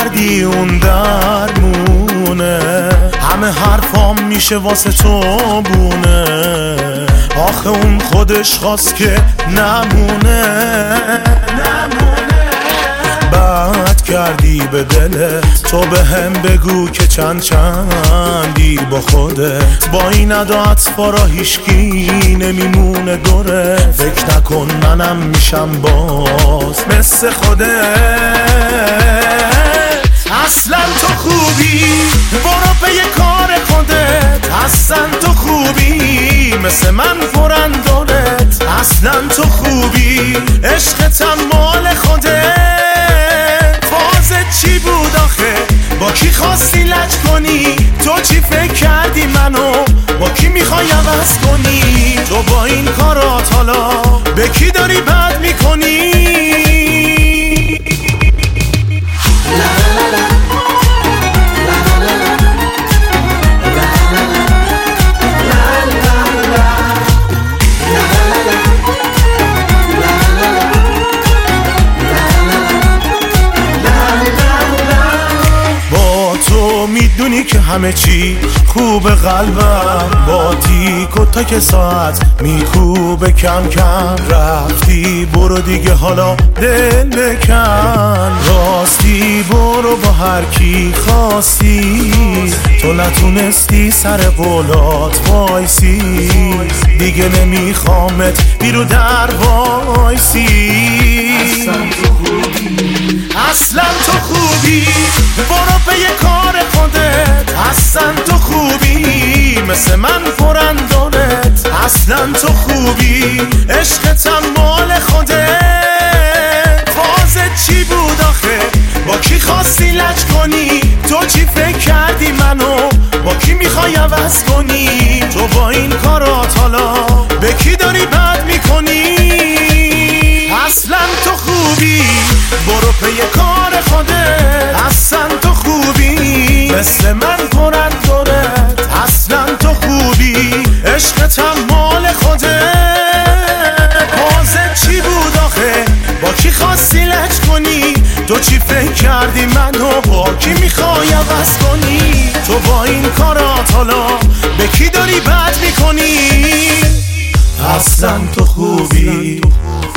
کردی اون درمونه، همه حرفام میشه واسه تو بونه. آخه اون خودش خواست که نمونه. بد کردی به دلت، تو به هم بگو که چندی با خودت. با این ادا اطفارا هیشکی نمیمونه دوره. فکر نکن منم میشم باز مثل خودت. اصلا تو خوبی، برو به یه کار خودت. اصلا تو خوبی، مثل من پرندونت. اصلا تو خوبی، عشقتم مال خودت. فازت چی بود آخه؟ با کی خواستی لج کنی؟ تو چی فکر کردی منو؟ با کی میخوای عوض کنی؟ تو با این کارات حالا به کی داری بد میکنی؟ میدونی که همه چی خوب، قلبم با تیک و تک ساعت میکوبه کم کم. رفتی برو دیگه حالا دل بکن. راستی برو با هر کی خواستی، تو نتونستی سر قولات وایسی. دیگه نمیخوامت بیرو در وایسی. اصلا تو خوبی، برو به یه کار خودت. اصلا تو خوبی، مثل من پرندونت. اصلا تو خوبی، عشقتم مال خودت. فازت چی بود آخه؟ با کی خواستی لج کنی؟ تو چی فکر کردی منو؟ با کی میخوای عوض کنی؟ تو با این کارات حالا به کی داری بد میکنی؟ اصلا تو خوبی، برو پی کار خودت. اصلا تو خوبی، مثل من پرندونت. اصلا تو خوبی، عشقتم مال خودت. بازت چی بود آخه؟ با کی خواستی لج کنی؟ تو چی فکر کردی منو؟ با کی میخوای عوض کنی؟ تو با این کارات حالا به کی داری بد میکنی؟ اصلا تو خوبی.